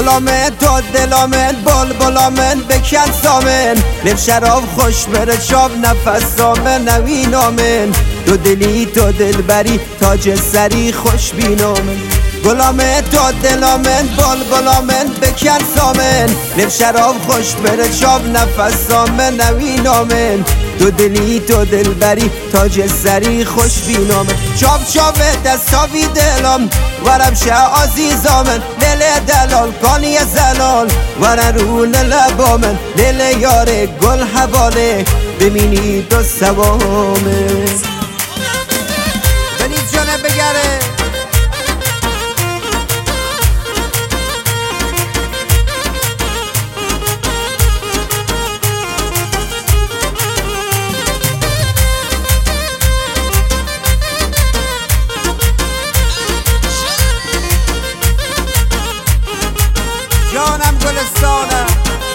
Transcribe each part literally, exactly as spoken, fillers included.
گلامن تو دلامن بل بلامن بکن سامن لب شراب خوش بره شاب نفس سامن نوینامن تو دلی تو دلبری تاج سری خوش بینامن گلامن تو دلامن بل بلامن بکن سامن لب شراب خوش بره شاب نفس سامن نوینامن تو دلی تو دلبری تاج سری خوش بینامن چاب چاب دستاوی دلم ورم شه عزیزامن دل دلال کانی زلال ورن رون لبامن دل یار گل حواله ببینی دو سوامه بنید جانه بگره جانم گلستانم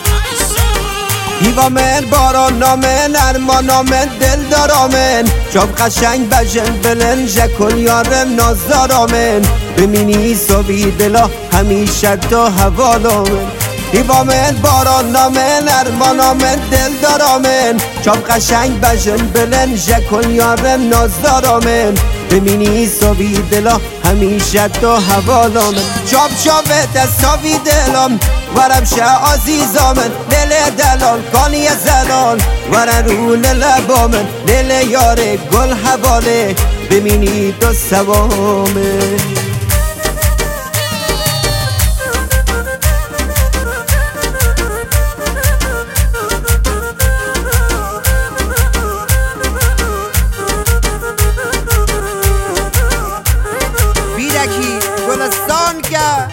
هیوامن باران نامن ارمان نامن دل دارامن شاب قشنگ بجن بلن جکل یارم نازدارامن بمینی صبی دلا همیشه تو حوالامن هیوامن باران نامن ارمان نامن دل دارامن شاب قشنگ بجن بلن جکل یارم نازدارامن بمینی صبی دلا همیشه تو حوالامن چاب چاب دستاوی دلم ورم شه عزیزامن دل دلال کانی زلال ورن رون لبامن دل یار گل حواله بمینی دو سوامه بیرکی گلستان که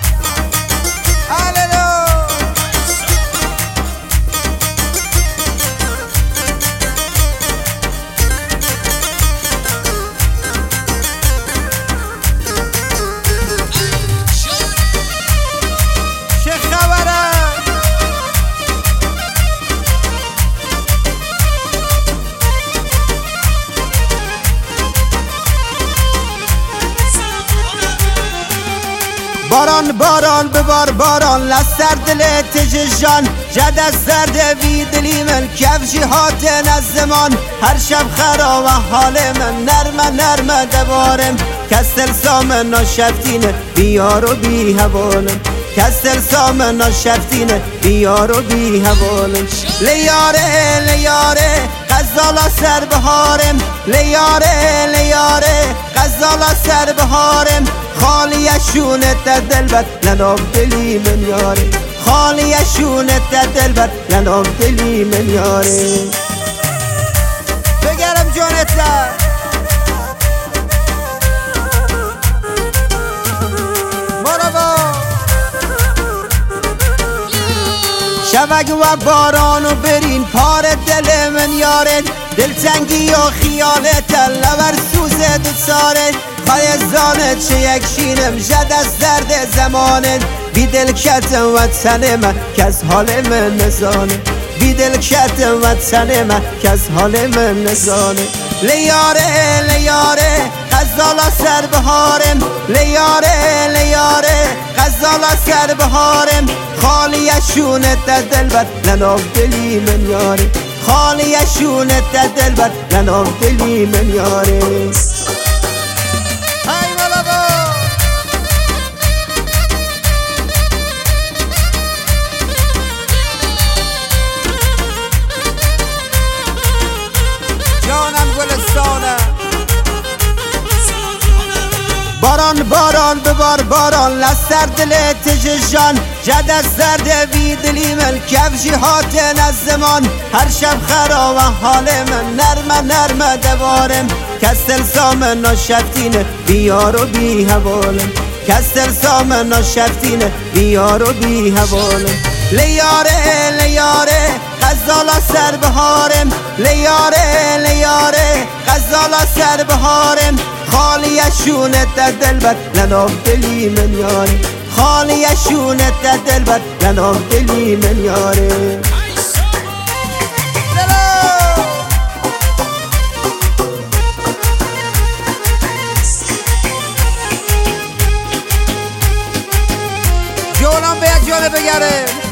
باران باران ببار باران لسر دل تجشان جد از سرد وی دلی من کفشی هاتن از زمان هر شب خرا و حال من نرمه نرمه دبارم کسل سامن ناشفتینه بیار و بی حوالم کسل سامن ناشفتینه بیار و بی حوالم لیاره لیاره غزالا سر بهارم لیاره لیاره غزالا سر بهارم خالیشونه تا دلبر لنام دلی من یاره خالیشونه تا دلبر لنام دلی من یاره بگرم جانتا مرابا شوگ و بارانو برین پار دل من یاره دلتنگی و خیالت لور سوزه دو ساره خیزانت چه یک شینم جد از درد زمانت بی دل کتم و تن من که از حال من نزانه بی دل کتم و تن من که از حال من نزانه لیاره لیاره غزالا سر بهارم لیاره لیاره غزالا سر بهارم خالیشونه تا دلبر لنام دلی من یاره خالیشونه تا دلبر لنام دلی من یاره باران باران ببار باران لسر دل تجشان جد از سرد وی دلی من کفشی هاتن از زمان هر شب خرا و حال من نرمه نرمه دوارم کسل سامن ناشفتینه بیار و بی حوالم کسل سامن ناشفتینه بیار و بی حوالم لیاره لیاره غزالا سر بهارم لیاره لیاره غزالا سر بهارم خالیشونه تا دلبر لنام دلی من یاره خالیشونه تا دلبر لنام دلی من یاره جانم به یک جانه بگره